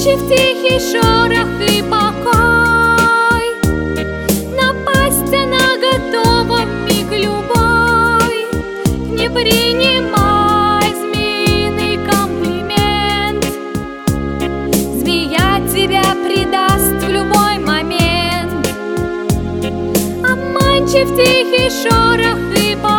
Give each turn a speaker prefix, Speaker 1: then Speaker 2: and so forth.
Speaker 1: Обманчив тихий шорох и покой, напасть она готова в миг любой. Не принимай змеиный комплимент, змея тебя предаст в любой момент. Обманчив тихий шорох и покой,